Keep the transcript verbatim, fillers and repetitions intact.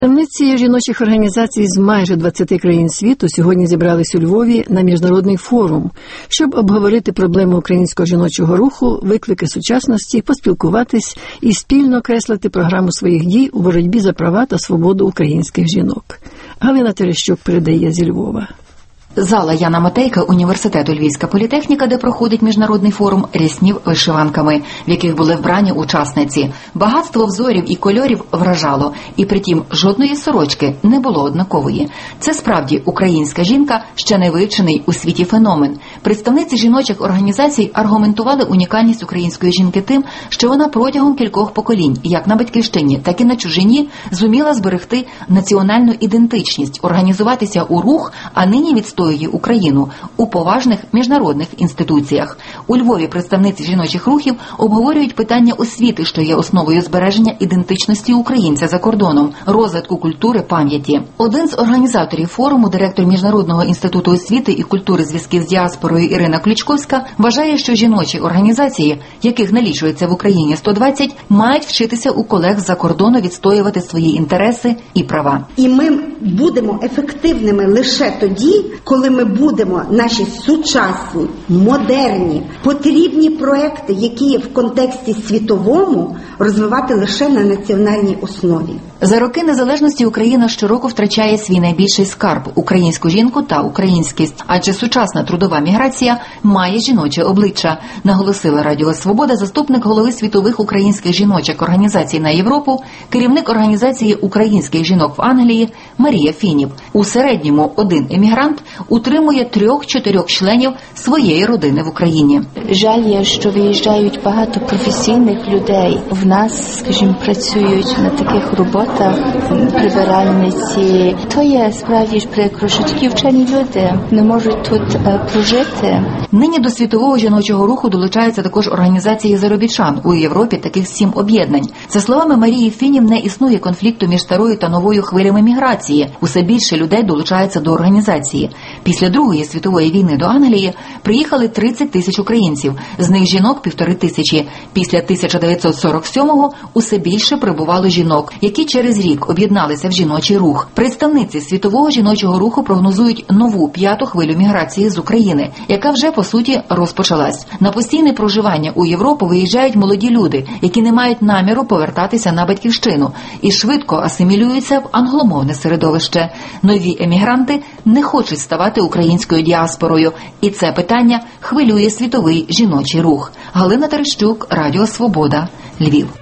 Представниці жіночих організацій з майже двадцяти країн світу сьогодні зібрались у Львові на міжнародний форум, щоб обговорити проблеми українського жіночого руху, виклики сучасності, поспілкуватись і спільно окреслити програму своїх дій у боротьбі за права та свободу українських жінок. Галина Терещук передає зі Львова. Зала Яна Матейка університету Львівська політехніка, де проходить міжнародний форум, ряснів вишиванками, в яких були вбрані учасниці. Багатство взорів і кольорів вражало, і притім жодної сорочки не було однакової. Це справді українська жінка, ще не вивчений у світі феномен. Представниці жіночих організацій аргументували унікальність української жінки тим, що вона протягом кількох поколінь, як на батьківщині, так і на чужині, зуміла зберегти національну ідентичність, організуватися у рух, а нині відстоює Україну у поважних міжнародних інституціях. У Львові представниці жіночих рухів обговорюють питання освіти, що є основою збереження ідентичності українця за кордоном, розвитку культури, пам'яті. Один з організаторів форуму, директор Міжнародного інституту освіти і культури зв'язків з діаспорою Ірина Клічковська, вважає, що жіночі організації, яких налічується в Україні сто двадцять, мають вчитися у колег з-за кордону відстоювати свої інтереси і права. І ми будемо ефективними лише тоді, коли ми будемо наші сучасні, модерні, потрібні проекти, які є в контексті світовому, розвивати лише на національній основі. За роки незалежності Україна щороку втрачає свій найбільший скарб – українську жінку та українськість. Адже сучасна трудова міграція має жіноче обличчя, наголосила Радіо Свобода заступник голови світових українських жіночих організацій на Європу, керівник організації українських жінок в Англії Марія Фінів. У середньому один емігрант утримує трьох-чотирьох членів своєї родини в Україні. Жаль є, що виїжджають багато професійних людей. В нас, скажімо, працюють на таких роботах, прибиральниці. То є справді ж прикро, що такі вчені люди не можуть тут е, прожити. Нині до світового жіночого руху долучаються також організації заробітчан. У Європі таких сім об'єднань. За словами Марії Фінів, не існує конфлікту між старою та новою хвилями міграції. Усе більше людей долучаються до організації. Після Другої світової війни до Англії приїхали тридцять тисяч українців, з них жінок – півтори тисячі. Після тисяча дев'ятсот сорок сьомого усе більше прибувало жінок, які через рік об'єдналися в жіночий рух. Представниці світового жіночого руху прогнозують нову п'яту хвилю міграції з України, яка вже, по суті, розпочалась. На постійне проживання у Європу виїжджають молоді люди, які не мають наміру повертатися на батьківщину і швидко асимілюються в англомовне середовище. Нові емігранти не хочуть ставати українською діаспорою, і це питання хвилює світовий жіночий рух. Галина Терещук, Радіо Свобода, Львів.